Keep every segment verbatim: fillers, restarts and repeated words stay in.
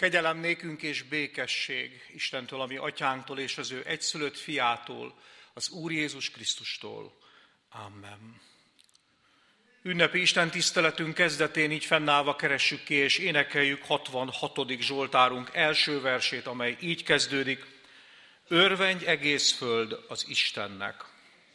Kegyelem nékünk és békesség Istentől, a mi atyánktól és az ő egyszülött fiától, az Úr Jézus Krisztustól. Amen. Ünnepi Isten tiszteletünk kezdetén így fennállva keressük ki és énekeljük hatvanhatodik Zsoltárunk első versét, amely így kezdődik. Örvendj egész föld az Istennek.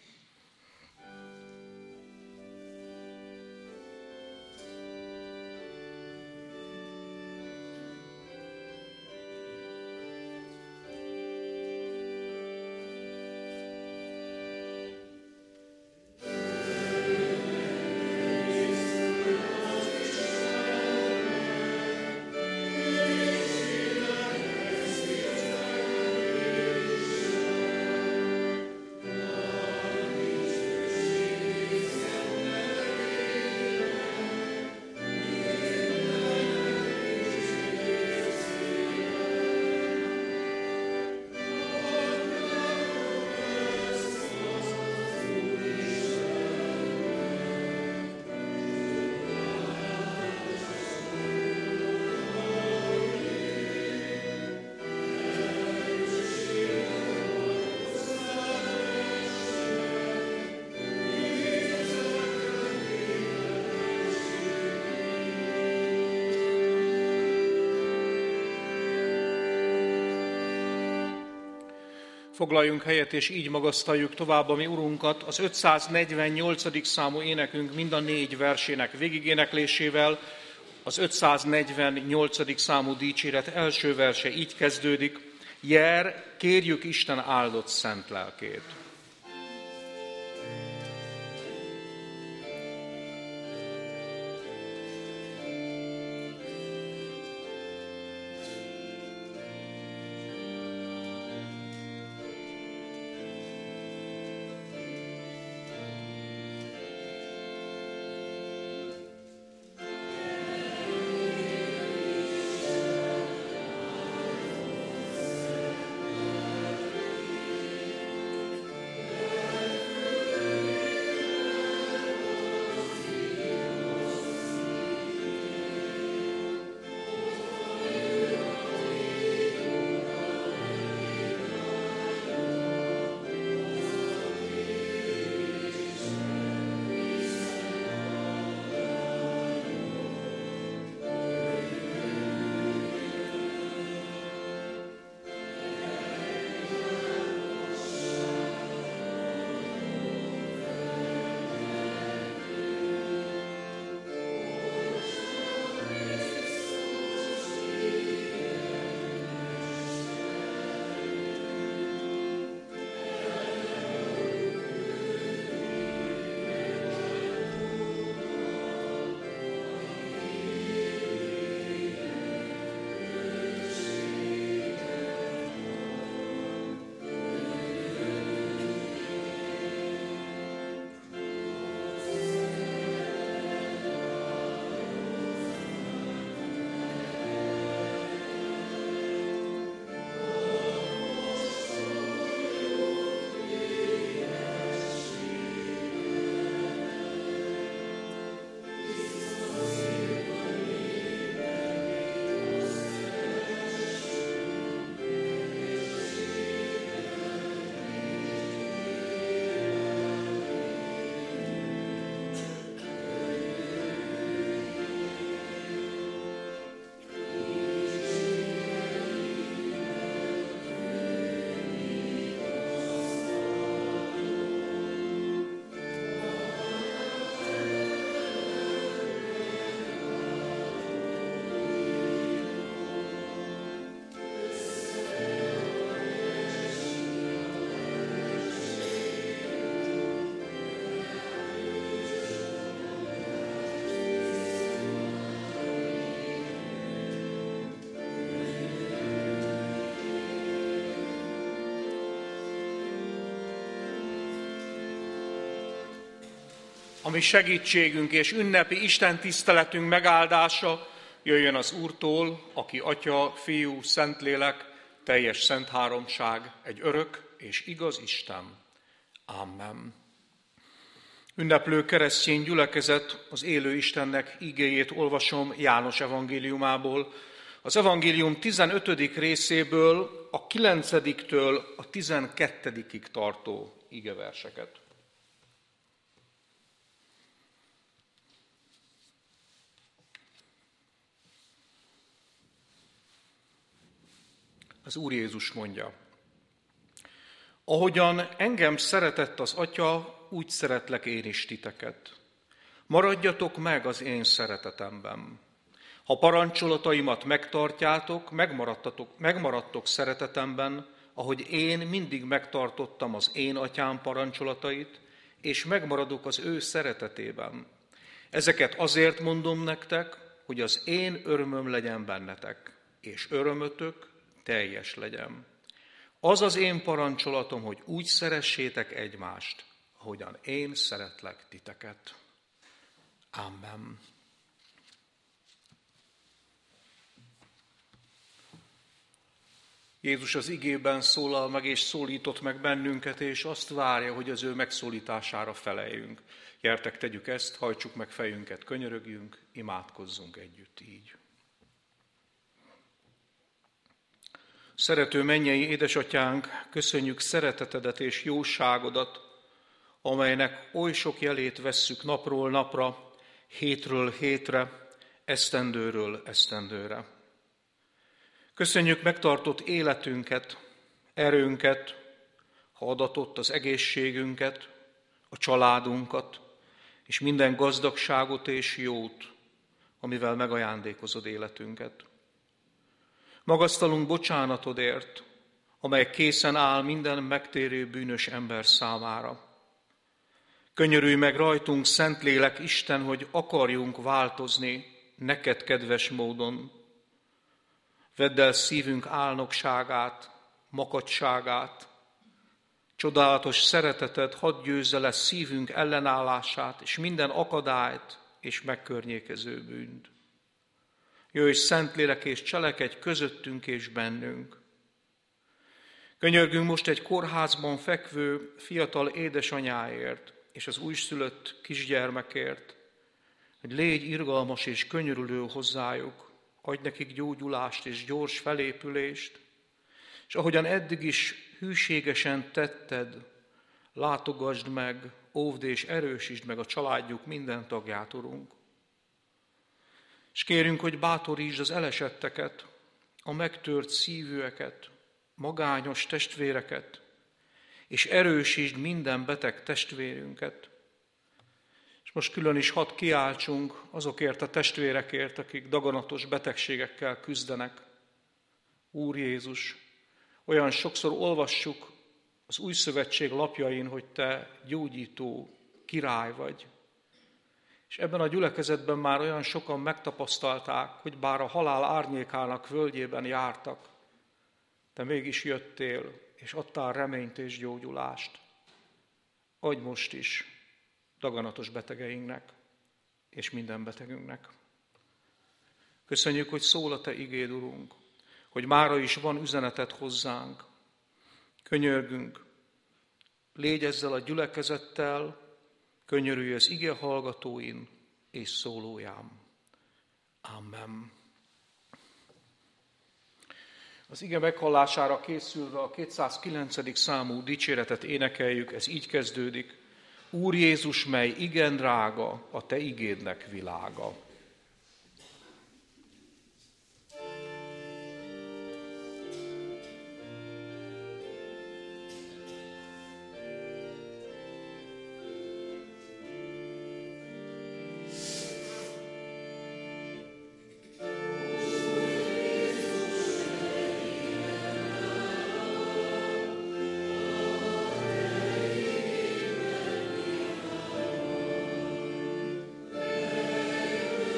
Foglaljunk helyet, és így magasztaljuk tovább a mi Urunkat az ötszáznegyvennyolcadik számú énekünk mind a négy versének végigéneklésével. Az ötszáznegyvennyolcadik számú dicséret első verse így kezdődik. Jer, kérjük Isten áldott szent lelkét. A mi segítségünk és ünnepi Isten tiszteletünk megáldása jöjjön az Úrtól, aki Atya, Fiú, Szentlélek, teljes szent háromság, egy örök és igaz Isten. Amen. Ünneplő keresztény gyülekezet, az élő Istennek igéjét olvasom János evangéliumából, Az evangélium tizenötödik részéből a kilencediktől a tizenkettedikig tartó igeverseket. Az Úr Jézus mondja: ahogyan engem szeretett az Atya, úgy szeretlek én is titeket. Maradjatok meg az én szeretetemben. Ha parancsolataimat megtartjátok, megmaradtatok, megmaradtok szeretetemben, ahogy én mindig megtartottam az én Atyám parancsolatait, és megmaradok az ő szeretetében. Ezeket azért mondom nektek, hogy az én örömöm legyen bennetek, és örömötök teljes legyen. Az az én parancsolatom, hogy úgy szeressétek egymást, ahogyan én szeretlek titeket. Amen. Jézus az igében szólal meg és szólított meg bennünket, és azt várja, hogy az ő megszólítására feleljünk. Gyertek, tegyük ezt, hajtsuk meg fejünket, könyörögjünk, imádkozzunk együtt így. Szerető mennyei édesatyánk, köszönjük szeretetedet és jóságodat, amelynek oly sok jelét vesszük napról napra, hétről hétre, esztendőről esztendőre. Köszönjük megtartott életünket, erőnket, ha adatott az egészségünket, a családunkat, és minden gazdagságot és jót, amivel megajándékozod életünket. Magasztalunk bocsánatodért, amely készen áll minden megtérő bűnös ember számára. Könyörülj meg rajtunk, Szentlélek Isten, hogy akarjunk változni neked kedves módon. Vedd el szívünk álnokságát, makadságát, csodálatos szereteted hadd győzze le szívünk ellenállását, és minden akadályt és megkörnyékező bűnt. Jöjj, Szentlélek, és cselekedj közöttünk és bennünk. Könyörgünk most egy kórházban fekvő fiatal édesanyáért, és az újszülött kisgyermekért, hogy légy irgalmas és könyörülő hozzájuk, adj nekik gyógyulást és gyors felépülést, és ahogyan eddig is hűségesen tetted, látogasd meg, óvd és erősítsd meg a családjuk minden tagját, Urunk. És kérünk, hogy bátorítsd az elesetteket, a megtört szívűeket, magányos testvéreket, és erősítsd minden beteg testvérünket. És most külön is hadd kiáltsunk azokért a testvérekért, akik daganatos betegségekkel küzdenek. Úr Jézus, olyan sokszor olvassuk az Új Szövetség lapjain, hogy te gyógyító király vagy. És ebben a gyülekezetben már olyan sokan megtapasztalták, hogy bár a halál árnyékának völgyében jártak, te mégis jöttél, és adtál reményt és gyógyulást. Adj most is daganatos betegeinknek, és minden betegünknek. Köszönjük, hogy szól a te igéd, Urunk, hogy mára is van üzeneted hozzánk. Könyörgünk, légy ezzel a gyülekezettel, könyörülj az ige hallgatóin és szólóján. Amen. Az ige meghallására készülve a kétszázkilencedik számú dicséretet énekeljük, ez így kezdődik. Úr Jézus, mely igen drága, a te igédnek világa. Amen.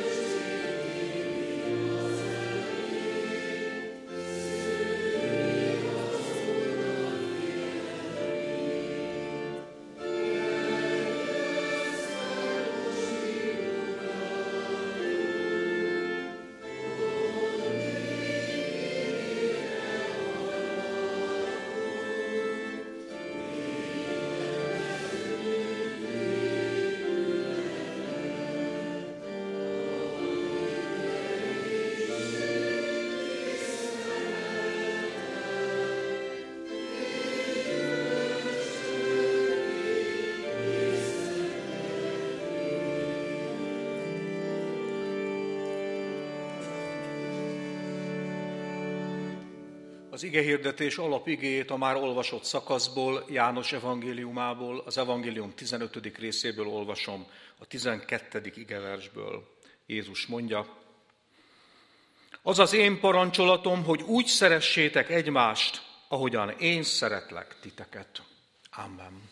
Az igehirdetés alapigéjét a már olvasott szakaszból, János evangéliumából, az evangélium tizenötödik részéből olvasom, a tizenkettedik igeversből. Jézus mondja: az az én parancsolatom, hogy úgy szeressétek egymást, ahogyan én szeretlek titeket. Amen.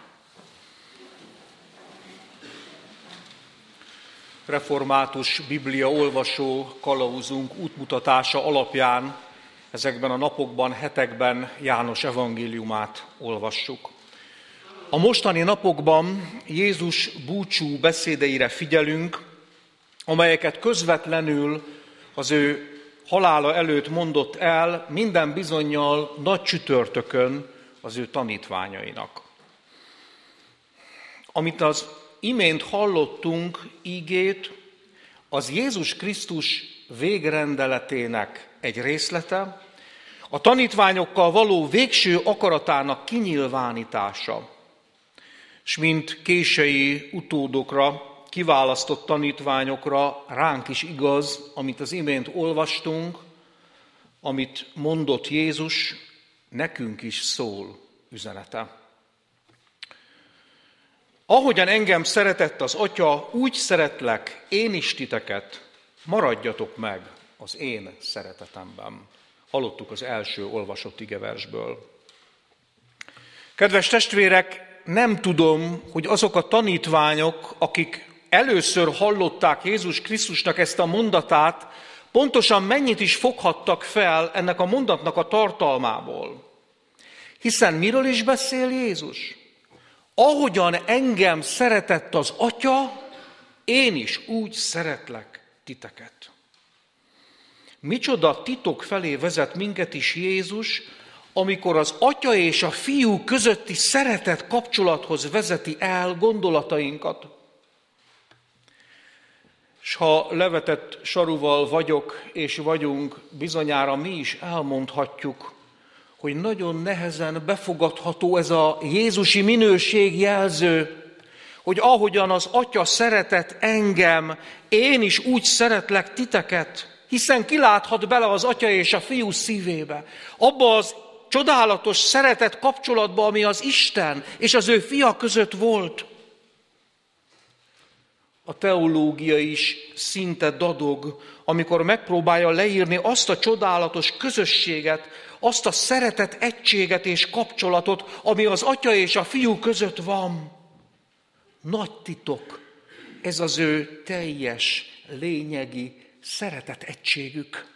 Református Biblia olvasó kalauzunk útmutatása alapján ezekben a napokban, hetekben János evangéliumát olvassuk. A mostani napokban Jézus búcsú beszédeire figyelünk, amelyeket közvetlenül az ő halála előtt mondott el, minden bizonnyal nagy csütörtökön az ő tanítványainak. Amit az imént hallottunk ígét, az Jézus Krisztus végrendeletének egy részlete, a tanítványokkal való végső akaratának kinyilvánítása, s mint kései utódokra, kiválasztott tanítványokra ránk is igaz, amit az imént olvastunk, amit mondott Jézus, nekünk is szól üzenete. Ahogyan engem szeretett az Atya, úgy szeretlek én is titeket, maradjatok meg az én szeretetemben. Hallottuk az első olvasott igeversből. Kedves testvérek, nem tudom, hogy azok a tanítványok, akik először hallották Jézus Krisztusnak ezt a mondatát, pontosan mennyit is foghattak fel ennek a mondatnak a tartalmából. Hiszen miről is beszél Jézus? Ahogyan engem szeretett az Atya, én is úgy szeretlek titeket. Micsoda titok felé vezet minket is Jézus, amikor az Atya és a Fiú közötti szeretet kapcsolathoz vezeti el gondolatainkat. S ha levetett saruval vagyok és vagyunk, bizonyára mi is elmondhatjuk, hogy nagyon nehezen befogadható ez a jézusi minőségjelző, hogy ahogyan az Atya szeretett engem, én is úgy szeretlek titeket, hiszen kiláthat bele az Atya és a Fiú szívébe, abba az csodálatos szeretet kapcsolatba, ami az Isten és az ő fia között volt. A teológia is szinte dadog, amikor megpróbálja leírni azt a csodálatos közösséget, azt a szeretet egységet és kapcsolatot, ami az Atya és a Fiú között van. Nagy titok, ez az ő teljes, lényegi szeretet egységük.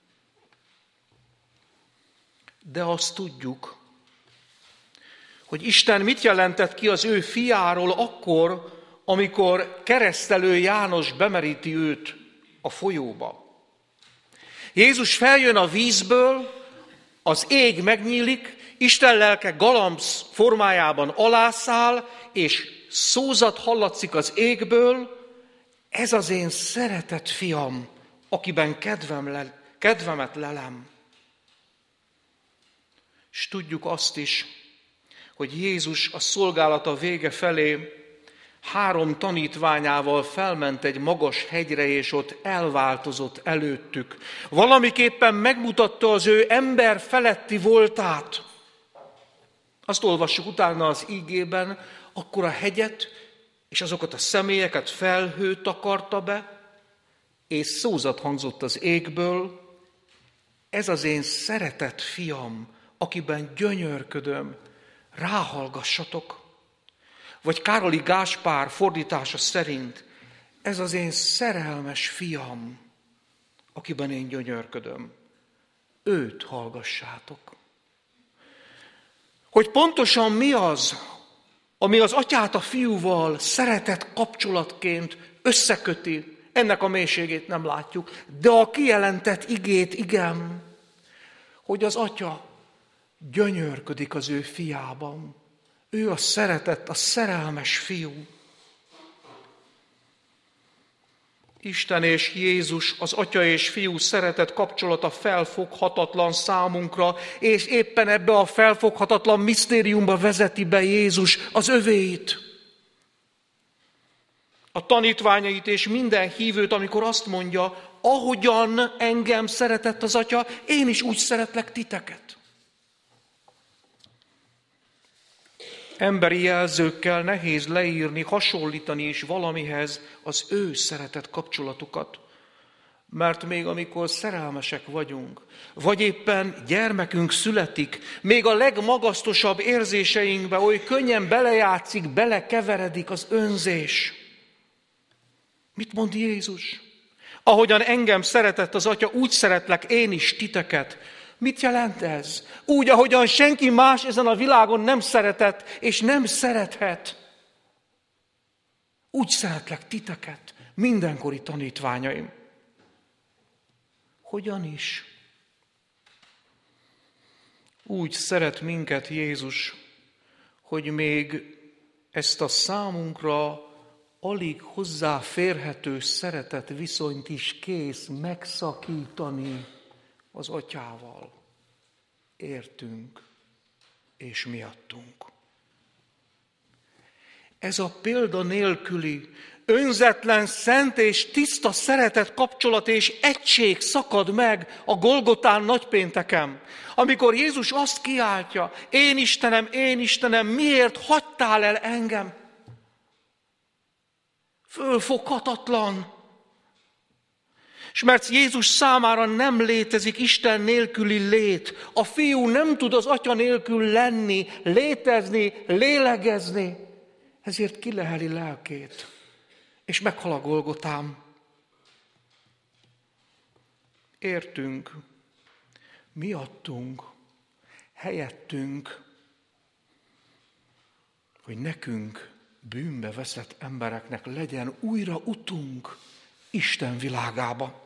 De azt tudjuk, hogy Isten mit jelentett ki az ő fiáról akkor, amikor keresztelő János bemeríti őt a folyóba. Jézus feljön a vízből, az ég megnyílik, Isten lelke galamb formájában alászáll, és szózat hallatszik az égből: ez az én szeretett fiam, akiben kedvem le, kedvemet lelem. És tudjuk azt is, hogy Jézus a szolgálata vége felé három tanítványával felment egy magas hegyre, és ott elváltozott előttük. Valamiképpen megmutatta az ő ember feletti voltát. Azt olvassuk utána az ígében, akkor a hegyet és azokat a személyeket felhő takarta be, és szózat hangzott az égből: ez az én szeretett fiam, akiben gyönyörködöm, ráhallgassatok. Vagy Károli Gáspár fordítása szerint: ez az én szerelmes fiam, akiben én gyönyörködöm, őt hallgassátok. Hogy pontosan mi az, ami az Atyát a Fiúval szeretett kapcsolatként összeköti, ennek a mélységét nem látjuk, de a kijelentett igét igen, hogy az Atya gyönyörködik az ő fiában. Ő a szeretett, a szerelmes fiú. Isten és Jézus, az Atya és Fiú szeretet kapcsolata felfoghatatlan számunkra, és éppen ebbe a felfoghatatlan misztériumba vezeti be Jézus az övéit. A tanítványait és minden hívőt, amikor azt mondja: ahogyan engem szeretett az Atya, én is úgy szeretlek titeket. Emberi jelzőkkel nehéz leírni, hasonlítani is valamihez az ő szeretett kapcsolatukat. Mert még amikor szerelmesek vagyunk, vagy éppen gyermekünk születik, még a legmagasztosabb érzéseinkbe oly könnyen belejátszik, belekeveredik az önzés. Mit mond Jézus? Ahogyan engem szeretett az Atya, úgy szeretlek én is titeket. Mit jelent ez? Úgy, ahogyan senki más ezen a világon nem szeretett, és nem szerethet. Úgy szeretlek titeket, mindenkori tanítványaim. Hogyan is? Úgy szeret minket Jézus, hogy még ezt a számunkra alig hozzáférhető szeretet viszonyt is kész megszakítani az Atyával. Értünk és miattunk. Ez a példa nélküli, önzetlen, szent és tiszta szeretet kapcsolat és egység szakad meg a Golgotán nagypénteken, amikor Jézus azt kiáltja, én Istenem, én Istenem, miért hagytál el engem? Fölfoghatatlan. És mert Jézus számára nem létezik Isten nélküli lét, a fiú nem tud az Atya nélkül lenni, létezni, lélegezni, ezért kileheli lelkét, és meghal a Golgotán. Értünk, miattunk, helyettünk, hogy nekünk, bűnbe veszett embereknek legyen újra utunk Isten világába.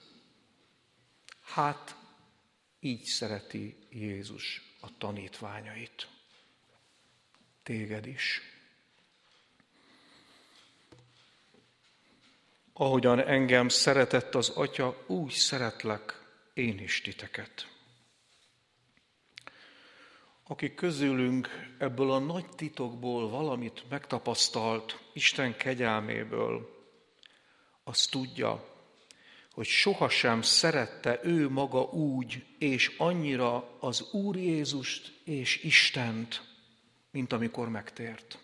Hát, így szereti Jézus a tanítványait. Téged is. Ahogyan engem szeretett az Atya, úgy szeretlek én is titeket. Aki közülünk ebből a nagy titokból valamit megtapasztalt, Isten kegyelméből, az tudja, hogy sohasem szerette ő maga úgy és annyira az Úr Jézust és Istent, mint amikor megtért.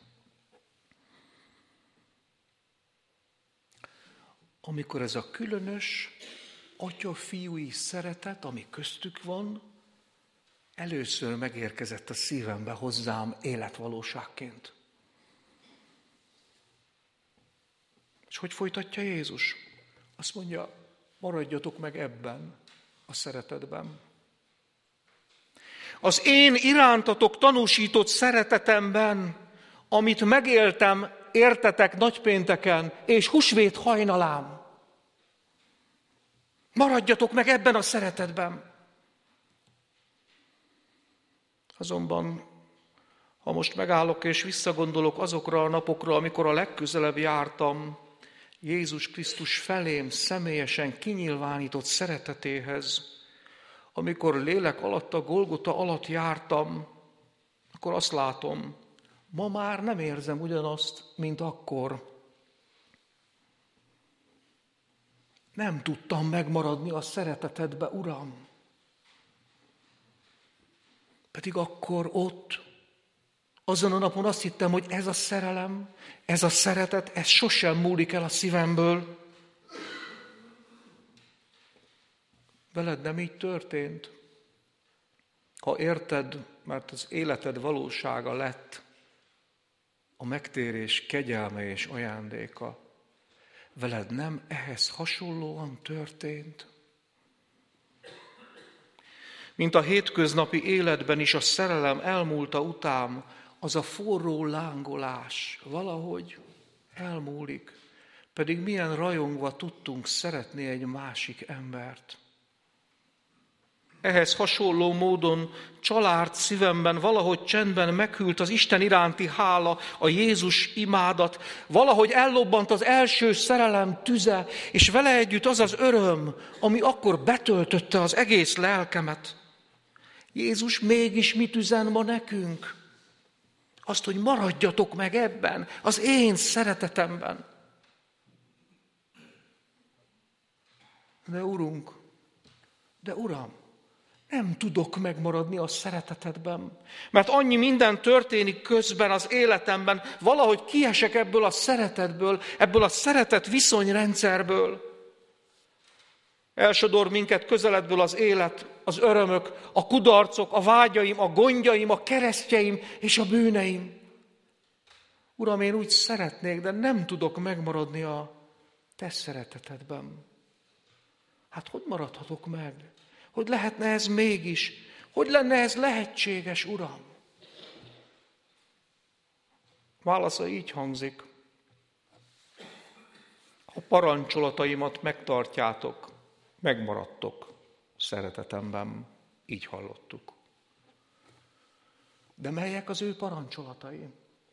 Amikor ez a különös atya-fiúi szeretet, ami köztük van, először megérkezett a szívembe hozzám életvalóságként. És hogy folytatja Jézus? Azt mondja, maradjatok meg ebben a szeretetben. Az én irántatok tanúsított szeretetemben, amit megéltem, értetek nagypénteken és húsvét hajnalán. Maradjatok meg ebben a szeretetben. Azonban, ha most megállok és visszagondolok azokra a napokra, amikor a legközelebb jártam Jézus Krisztus felém személyesen kinyilvánított szeretetéhez, amikor lélek alatt a Golgota alatt jártam, akkor azt látom, ma már nem érzem ugyanazt, mint akkor. Nem tudtam megmaradni a szeretetedbe, Uram. Pedig akkor ott, azon a napon azt hittem, hogy ez a szerelem, ez a szeretet, ez sosem múlik el a szívemből. Veled nem így történt. Ha érted, mert az életed valósága lett a megtérés kegyelme és ajándéka, veled nem ehhez hasonlóan történt? Mint a hétköznapi életben is a szerelem elmúlta után, az a forró lángolás valahogy elmúlik, pedig milyen rajongva tudtunk szeretni egy másik embert. Ehhez hasonló módon család szívemben valahogy csendben meghűlt az Isten iránti hála, a Jézus imádat, valahogy ellobbant az első szerelem tüze, és vele együtt az az öröm, ami akkor betöltötte az egész lelkemet. Jézus mégis mit üzen ma nekünk? Azt, hogy maradjatok meg ebben, az én szeretetemben. De Urunk, de Uram, nem tudok megmaradni a szeretetedben, mert annyi minden történik közben az életemben, valahogy kiesek ebből a szeretetből, ebből a szeretet viszonyrendszerből. Elsodor minket közeledből az élet, az örömök, a kudarcok, a vágyaim, a gondjaim, a keresztjeim és a bűneim. Uram, én úgy szeretnék, de nem tudok megmaradni a te szeretetedben. Hát hogy maradhatok meg? Hogy lehetne ez mégis? Hogy lenne ez lehetséges, Uram? Válasza így hangzik. Ha parancsolataimat megtartjátok, megmaradtok szeretetemben. Így hallottuk. De melyek az ő parancsolatai?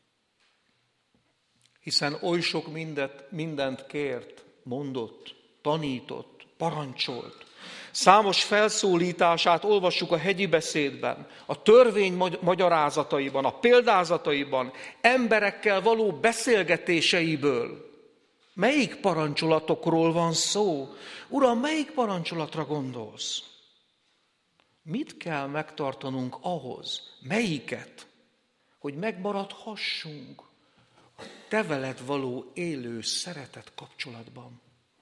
Hiszen oly sok mindet, mindent kért, mondott, tanított, parancsolt. Számos felszólítását olvassuk a hegyi beszédben, a törvény magyarázataiban, a példázataiban, emberekkel való beszélgetéseiből. Melyik parancsolatokról van szó? Uram, melyik parancsolatra gondolsz? Mit kell megtartanunk ahhoz? Melyiket? Hogy megmaradhassunk a te veled való élő szeretet kapcsolatban.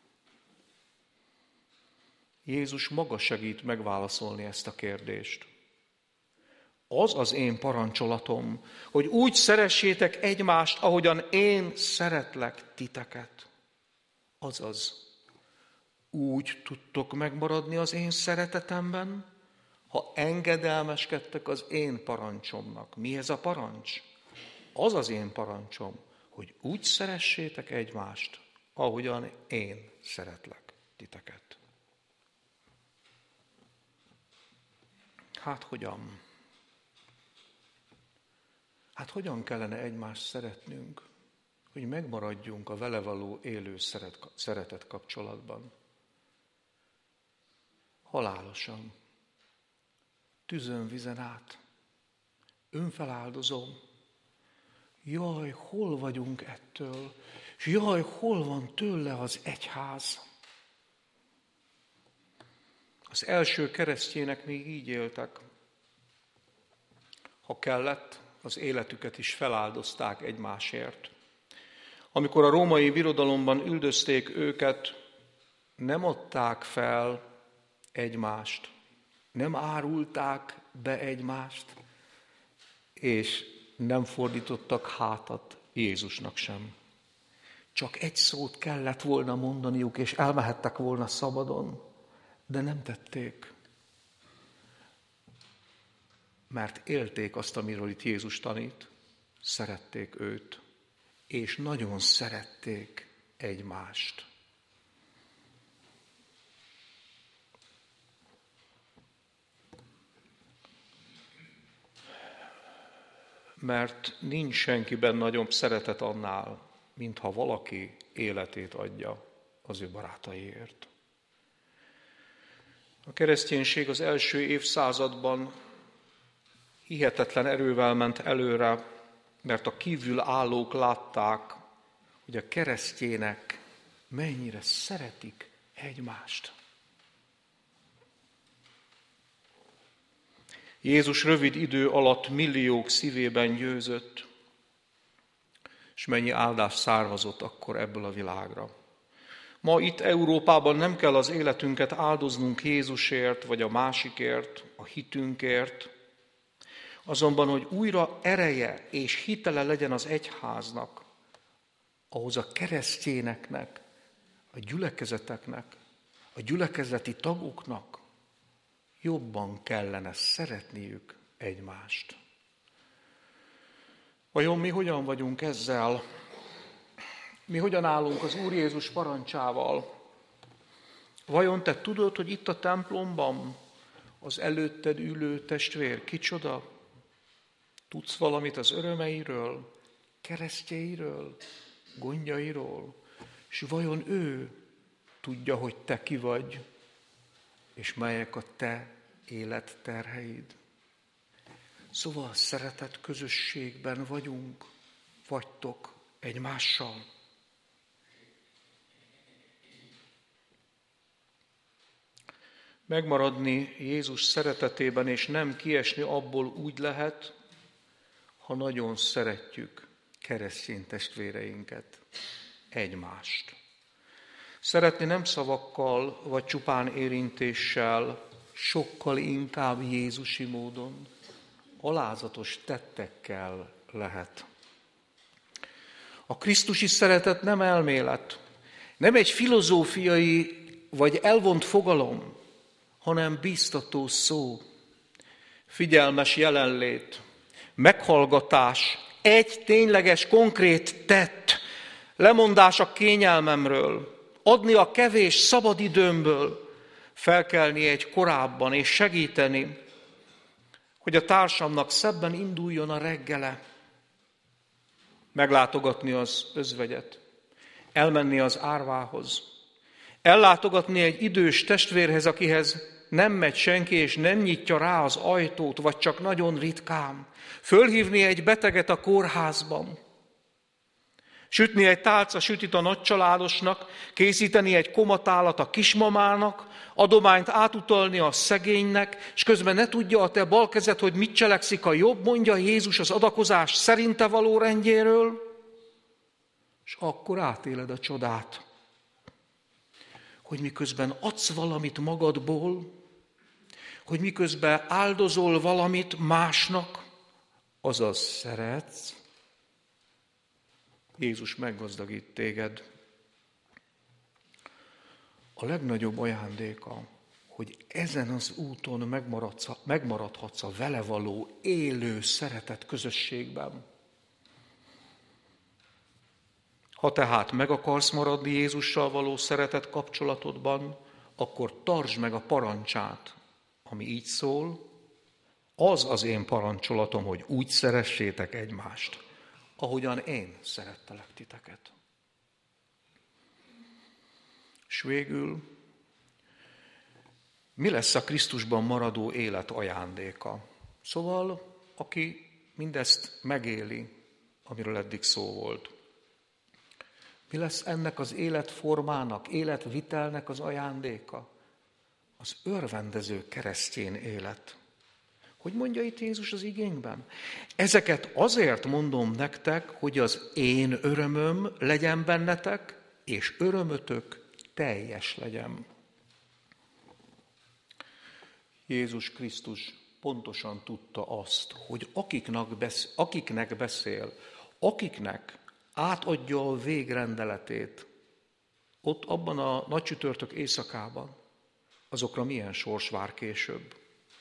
Jézus maga segít megválaszolni ezt a kérdést. Az az én parancsolatom, hogy úgy szeressétek egymást, ahogyan én szeretlek titeket. Azaz, úgy tudtok megmaradni az én szeretetemben, ha engedelmeskedtek az én parancsomnak. Mi ez a parancs? Az az én parancsom, hogy úgy szeressétek egymást, ahogyan én szeretlek titeket. Hát hogyan? Hát hogyan kellene egymást szeretnünk, hogy megmaradjunk a vele való élő szeret, szeretet kapcsolatban? Halálosan, tüzön, vizen át, önfeláldozom. Jaj, hol vagyunk ettől? És jaj, hol van tőle az egyház? Az első keresztjének még így éltek. Ha kellett, az életüket is feláldozták egymásért. Amikor a római birodalomban üldözték őket, nem adták fel egymást, nem árulták be egymást, és nem fordítottak hátat Jézusnak sem. Csak egy szót kellett volna mondaniuk, és elmehettek volna szabadon, de nem tették. Mert élték azt, amiről itt Jézus tanít, szerették őt, és nagyon szerették egymást. Mert nincs senkiben nagyobb szeretet annál, mintha valaki életét adja az ő barátaiért. A kereszténység az első évszázadban hihetetlen erővel ment előre, mert a kívül állók látták, hogy a keresztjének mennyire szeretik egymást. Jézus rövid idő alatt milliók szívében győzött, és mennyi áldás származott akkor ebből a világra. Ma itt Európában nem kell az életünket áldoznunk Jézusért, vagy a másikért, a hitünkért, azonban, hogy újra ereje és hitele legyen az egyháznak, ahhoz a keresztjéneknek, a gyülekezeteknek, a gyülekezeti tagoknak jobban kellene szeretniük egymást. Vajon mi hogyan vagyunk ezzel? Mi hogyan állunk az Úr Jézus parancsával? Vajon te tudod, hogy itt a templomban az előtted ülő testvér kicsoda? Tudsz valamit az örömeiről, keresztjeiről, gondjairól? És vajon ő tudja, hogy te ki vagy, és melyek a te életterheid? Szóval szeretett közösségben vagyunk, vagytok egymással. Megmaradni Jézus szeretetében és nem kiesni abból úgy lehet, ha nagyon szeretjük keresztény testvéreinket, egymást. Szeretni nem szavakkal vagy csupán érintéssel, sokkal inkább jézusi módon, alázatos tettekkel lehet. A krisztusi szeretet nem elmélet, nem egy filozófiai vagy elvont fogalom, hanem bíztató szó, figyelmes jelenlét, meghallgatás, egy tényleges, konkrét tett, lemondás a kényelmemről, adni a kevés szabadidőmből, felkelni egy korábban és segíteni, hogy a társamnak szebben induljon a reggele, meglátogatni az özvegyet, elmenni az árvához, ellátogatni egy idős testvérhez, akihez nem megy senki, és nem nyitja rá az ajtót, vagy csak nagyon ritkán, fölhívni egy beteget a kórházban, sütni egy tálca sütit a nagycsaládosnak, készíteni egy komatálat a kismamának, adományt átutalni a szegénynek, és közben ne tudja a te bal kezed, hogy mit cselekszik a jobb, mondja Jézus az adakozás szerinte való rendjéről, és akkor átéled a csodát, hogy miközben adsz valamit magadból, hogy miközben áldozol valamit másnak, azaz szeretsz, Jézus meggazdagít téged. A legnagyobb ajándéka, hogy ezen az úton megmaradsz, megmaradhatsz a vele való élő szeretet közösségben. Ha tehát meg akarsz maradni Jézussal való szeretet kapcsolatodban, akkor tartsd meg a parancsát, ami így szól, az az én parancsolatom, hogy úgy szeressétek egymást, ahogyan én szerettelek titeket. És végül, mi lesz a Krisztusban maradó élet ajándéka? Szóval, aki mindezt megéli, amiről eddig szó volt. Mi lesz ennek az életformának, életvitelnek az ajándéka? Az örvendező keresztény élet. Hogy mondja itt Jézus az igényben? Ezeket azért mondom nektek, hogy az én örömöm legyen bennetek, és örömötök teljes legyen. Jézus Krisztus pontosan tudta azt, hogy akiknek beszél, akiknek, beszél, akiknek átadja a végrendeletét, ott abban a nagy csütörtök éjszakában, azokra milyen sors vár később.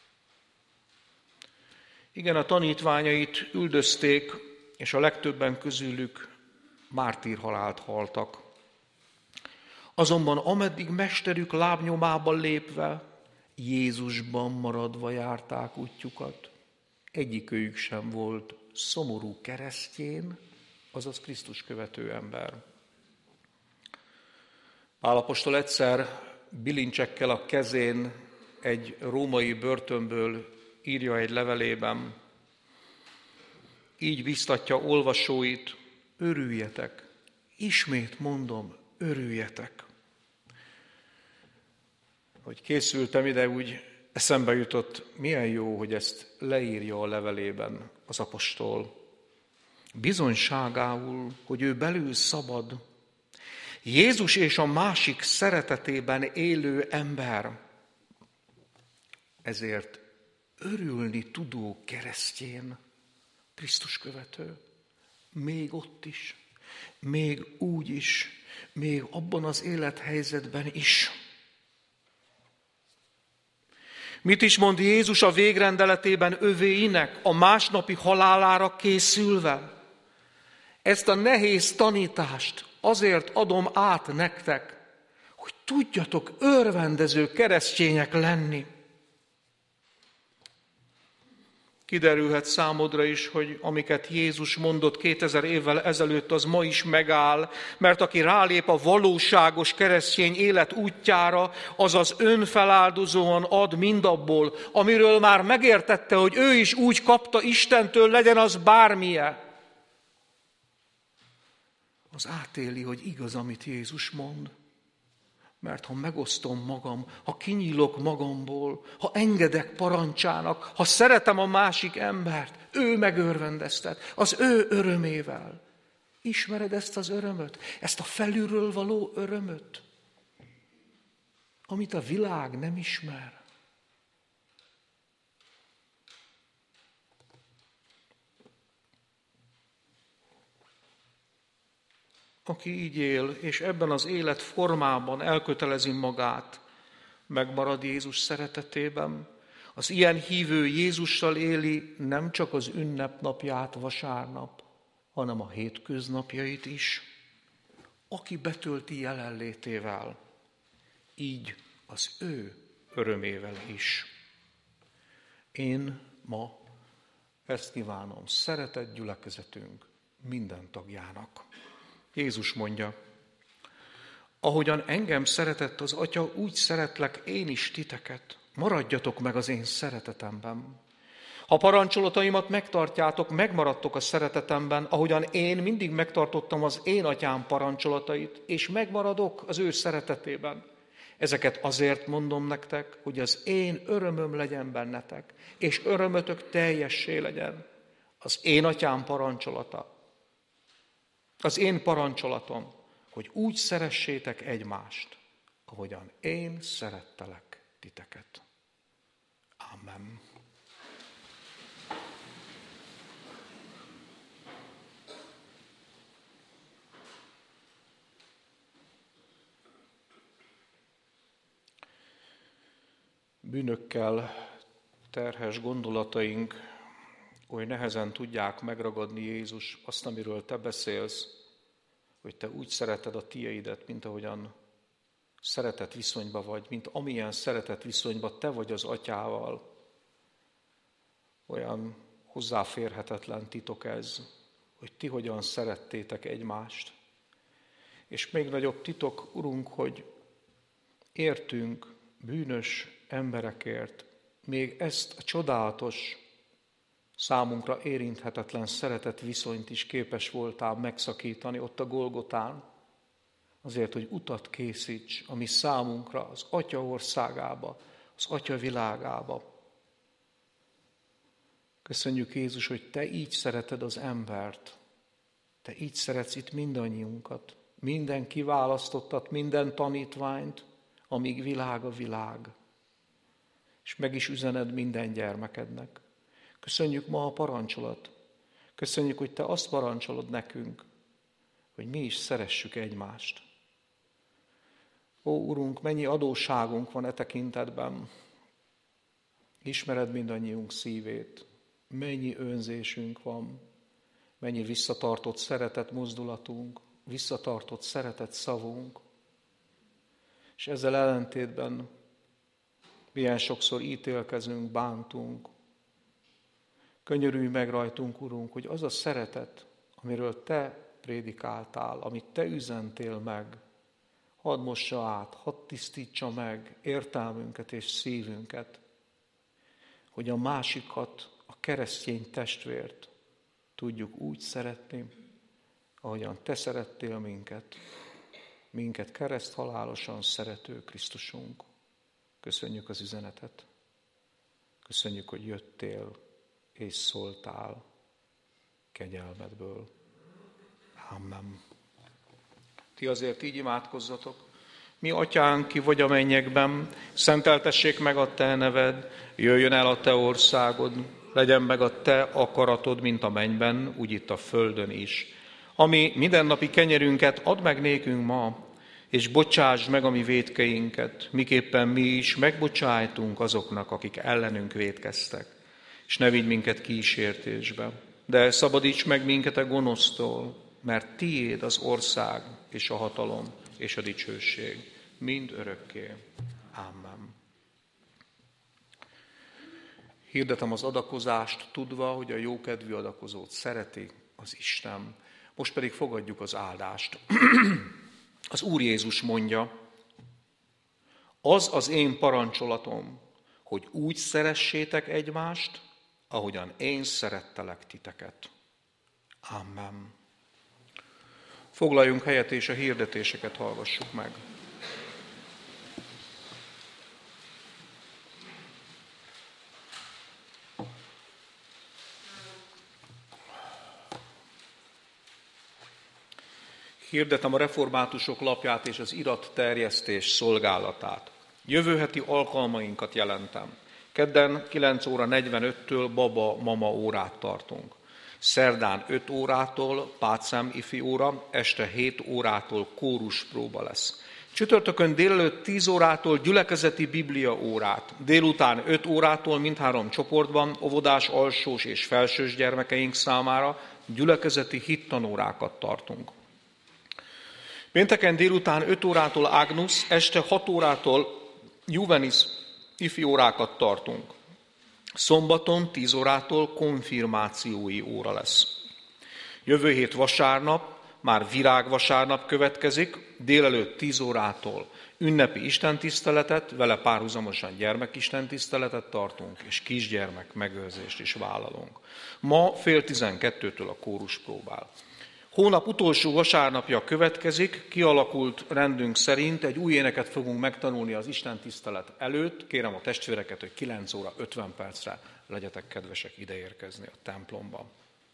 Igen, a tanítványait üldözték, és a legtöbben közülük mártírhalált haltak. Azonban ameddig mesterük lábnyomában lépve, Jézusban maradva járták útjukat, egyikőjük sem volt szomorú keresztjén, azaz Krisztus követő ember. Pál apostol egyszer bilincsekkel a kezén egy római börtönből írja egy levelében, így biztatja olvasóit, örüljetek, ismét mondom, örüljetek. Hogy készültem ide, úgy eszembe jutott, milyen jó, hogy ezt leírja a levelében az apostol. Bizonyságául, hogy ő belül szabad, Jézus és a másik szeretetében élő ember, ezért örülni tudó keresztjén, Krisztus követő, még ott is, még úgy is, még abban az élethelyzetben is. Mit is mond Jézus a végrendeletében övéinek, a másnapi halálára készülve? Ezt a nehéz tanítást azért adom át nektek, hogy tudjatok örvendező keresztények lenni. Kiderülhet számodra is, hogy amiket Jézus mondott kétezer évvel ezelőtt, az ma is megáll, mert aki rálép a valóságos keresztény élet útjára, azaz önfeláldozóan ad mindabból, amiről már megértette, hogy ő is úgy kapta Istentől, legyen az bármilyen. Az átéli, hogy igaz, amit Jézus mond. Mert ha megosztom magam, ha kinyílok magamból, ha engedek parancsának, ha szeretem a másik embert, ő megörvendeztet az ő örömével. Ismered ezt az örömöt? Ezt a felülről való örömöt? Amit a világ nem ismer. Aki így él, és ebben az életformában elkötelezi magát, megmarad Jézus szeretetében. Az ilyen hívő Jézussal éli nem csak az ünnepnapját, vasárnap, hanem a hétköznapjait is. Aki betölti jelenlétével, így az ő örömével is. Én ma ezt kívánom szeretett gyülekezetünk minden tagjának. Jézus mondja, ahogyan engem szeretett az Atya, úgy szeretlek én is titeket. Maradjatok meg az én szeretetemben. Ha parancsolataimat megtartjátok, megmaradtok a szeretetemben, ahogyan én mindig megtartottam az én Atyám parancsolatait, és megmaradok az ő szeretetében. Ezeket azért mondom nektek, hogy az én örömöm legyen bennetek, és örömötök teljessé legyen. Az én Atyám parancsolata, az én parancsolatom, hogy úgy szeressétek egymást, ahogyan én szerettelek titeket. Amen. Bűnökkel terhes gondolataink oly nehezen tudják megragadni, Jézus, azt, amiről te beszélsz, hogy te úgy szereted a tieidet, mint ahogyan szeretett viszonyba vagy, mint amilyen szeretett viszonyba te vagy az Atyával. Olyan hozzáférhetetlen titok ez, hogy ti hogyan szerettétek egymást. És még nagyobb titok, Urunk, hogy értünk, bűnös emberekért még ezt a csodálatos, számunkra érinthetetlen szeretett viszonyt is képes voltál megszakítani ott a Golgotán, azért, hogy utat készíts, ami számunkra az Atya országába, az Atya világába. Köszönjük, Jézus, hogy te így szereted az embert, te így szeretsz itt mindannyiunkat, minden kiválasztottat, minden tanítványt, amíg világ a világ, és meg is üzened minden gyermekednek. Köszönjük ma a parancsolat. Köszönjük, hogy te azt parancsolod nekünk, hogy mi is szeressük egymást. Ó, Urunk, mennyi adósságunk van e tekintetben. Ismered mindannyiunk szívét. Mennyi önzésünk van. Mennyi visszatartott szeretet mozdulatunk, visszatartott szeretet szavunk. És ezzel ellentétben milyen sokszor ítélkezünk, bántunk. Könyörülj meg rajtunk, Urunk, hogy az a szeretet, amiről te prédikáltál, amit te üzentél meg, hadd mossa át, hadd tisztítsa meg értelmünket és szívünket, hogy a másikat, a keresztény testvért tudjuk úgy szeretni, ahogyan te szerettél minket, minket kereszthalálosan szerető Krisztusunk. Köszönjük az üzenetet, köszönjük, hogy jöttél és szóltál kegyelmedből. Amen. Ti azért így imádkozzatok. Mi, Atyánk, ki vagy a mennyekben, szenteltessék meg a te neved, jöjjön el a te országod, legyen meg a te akaratod, mint a mennyben, úgy itt a földön is. Ami mindennapi kenyerünket add meg nékünk ma, és bocsásd meg a mi vétkeinket, miképpen mi is megbocsájtunk azoknak, akik ellenünk vétkeztek. És ne vigy minket kísértésbe, de szabadíts meg minket a gonosztól, mert tiéd az ország, és a hatalom, és a dicsőség, mind örökké. Amen. Hirdetem az adakozást, tudva, hogy a jókedvű adakozót szereti az Isten. Most pedig fogadjuk az áldást. Az Úr Jézus mondja, az az én parancsolatom, hogy úgy szeressétek egymást, ahogyan én szerettelek titeket. Amen. Foglaljunk helyet, és a hirdetéseket hallgassuk meg. Hirdetem a reformátusok lapját és az iratterjesztés szolgálatát. Jövő heti alkalmainkat jelentem. Kedden kilenc óra negyvenöttől baba-mama órát tartunk. Szerdán öt órától Pácem ifi óra, este hét órától kórus próba lesz. Csütörtökön délelőtt tíz órától gyülekezeti biblia órát, délután öt órától mindhárom csoportban óvodás, alsós és felsős gyermekeink számára gyülekezeti hittanórákat tartunk. Pénteken délután öt órától Agnus, este hat órától Juvenis ifi órákat tartunk. Szombaton tíz órától konfirmációi óra lesz. Jövő hét vasárnap, már virágvasárnap következik, délelőtt tíz órától ünnepi istentiszteletet, vele párhuzamosan gyermekistentiszteletet tartunk, és kisgyermek megőrzést is vállalunk. Ma fél tizenkettőtől a kórus próbál. Hónap utolsó vasárnapja következik, kialakult rendünk szerint egy új éneket fogunk megtanulni az istentisztelet előtt. Kérem a testvéreket, hogy kilenc óra ötven percre legyetek kedvesek ideérkezni a templomba.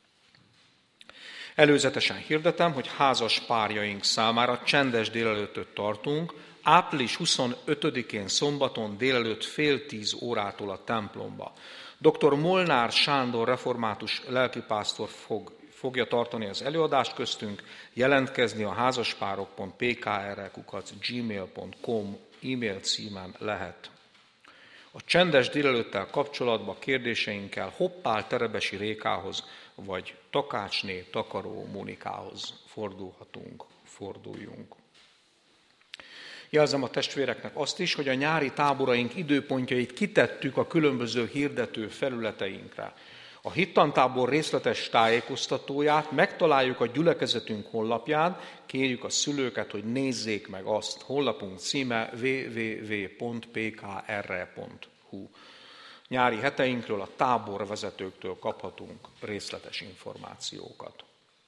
Előzetesen hirdetem, hogy házas párjaink számára csendes délelőttöt tartunk, április huszonötödikén szombaton délelőtt fél tíz órától a templomba. doktor Molnár Sándor református lelkipásztor fog fogja tartani az előadást köztünk, jelentkezni a házaspárok pont p k r kukac gmail pont com e-mail címen lehet. A csendes délelőttel kapcsolatban kérdéseinkkel Hoppál Terebesi Rékához, vagy Takácsné Takaró Mónikához fordulhatunk, forduljunk. Jelzem a testvéreknek azt is, hogy a nyári táboraink időpontjait kitettük a különböző hirdető felületeinkre. A hittantábor részletes tájékoztatóját megtaláljuk a gyülekezetünk honlapján, kérjük a szülőket, hogy nézzék meg azt. Honlapunk címe double-u double-u double-u pont p k r pont h u. Nyári heteinkről a táborvezetőktől kaphatunk részletes információkat.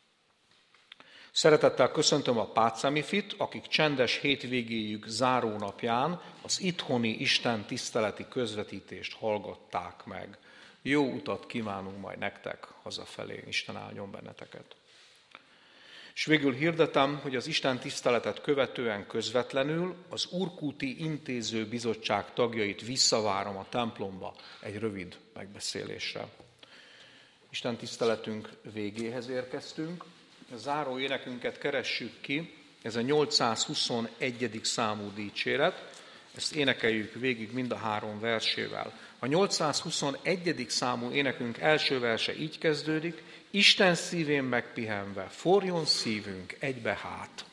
Szeretettel köszöntöm a Pácemifit, akik csendes hétvégéjük zárónapján az itthoni Isten tiszteleti közvetítést hallgatták meg. Jó utat kívánunk majd nektek hazafelé, Isten áldjon benneteket. És végül hirdetem, hogy az Isten tiszteletet követően közvetlenül az Urkúti Intéző Bizottság tagjait visszavárom a templomba egy rövid megbeszélésre. Isten tiszteletünk végéhez érkeztünk. A záró énekünket keressük ki, ez a nyolcszázhuszonegyedik számú dicséret, ezt énekeljük végig mind a három versével. A nyolcszázhuszonegyedik számú énekünk első verse így kezdődik: Isten szívén megpihenve, forjon szívünk egybe hát.